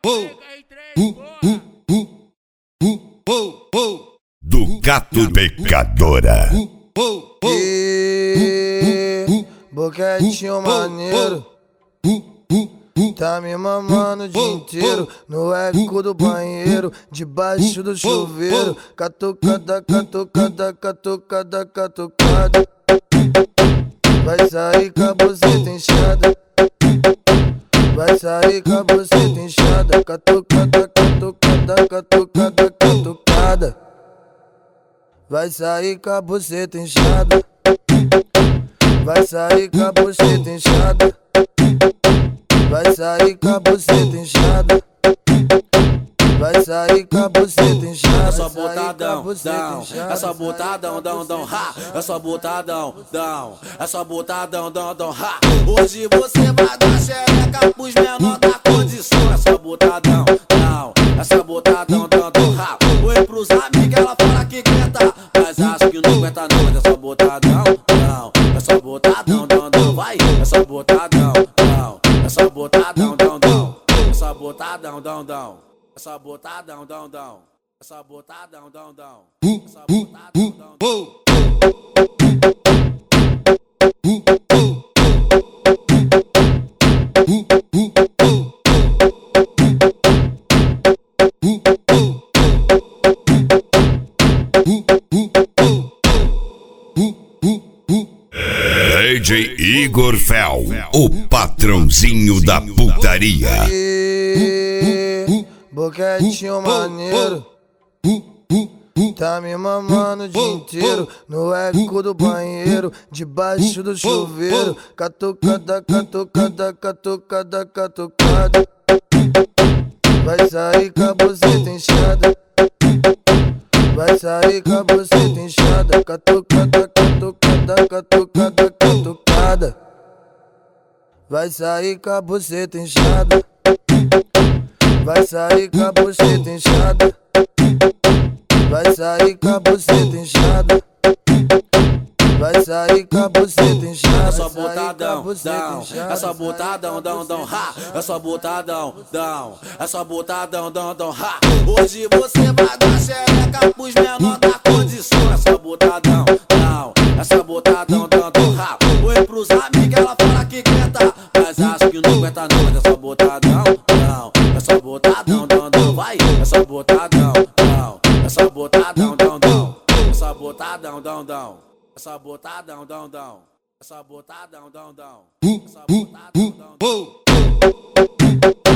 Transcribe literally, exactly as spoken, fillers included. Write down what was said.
Do Gato Pecadora. E boquetinho maneiro, tá me mamando o dia inteiro no eco do banheiro, debaixo do chuveiro, catucada, catucada, catucada, catucada. Vai sair com a buceta inchada, vai sair com a buceta inchada, catucada, catucada, catucada, catucada. Vai sair com a buceta inchada, vai sair com a buceta inchada, vai sair com a buceta inchada, vai sair com a buceta inchada. É só botadão, dão, é só botadão, dão, dão, ha. É só botadão, dão, é só botadão, dão, dão, ha. Hoje você vai dar xereca pros menor da condição. É só botadão, dão, é só botadão, dão, dão, ha. Oi pros amigos, ela fala que aguenta, mas acho que não aguenta não. Mas é só botadão, dão, é só botadão, dão, dão, vai. É só botadão, dão, é só botadão, dão, dão, é só botadão, dão, dão, é só botadão, dão, dão, é só botadão, dão, dão, é só botadão, dão, dão. D J Igor Fel, o patrãozinho da putaria. E boquetinho maneiro, tá me mamando o dia inteiro no eco do banheiro, debaixo do chuveiro, catucada, catucada, catucada, catucada. Vai sair com a buceta inchada, vai sair com a buceta inchada, catucada, catucada, catucada, catucada. Vai sair com a buceta inchada, vai sair com a buceta inchada, vai sair com a buceta inchada, vai sair com a buceta inchada. É só botadão, dão, é só botadão, dão, dão, ha. É só botadão, dão, é só botadão, dão, dão, ha. Hoje você vai dar xereca pros menor da condição. É só botadão, dão, é só botadão, dão, dão, ha. Oi pros amigos, ela fala que aguenta, mas acho que não aguenta não. Mas é só botadão, dão, é só botadão, dão, dão, vai. É só botadão, dão, é só botadão, dão, dão, é só botadão, dão, dão, é só botadão, dão, dão, é só botadão, dão, dão, é só botadão, dão, dão.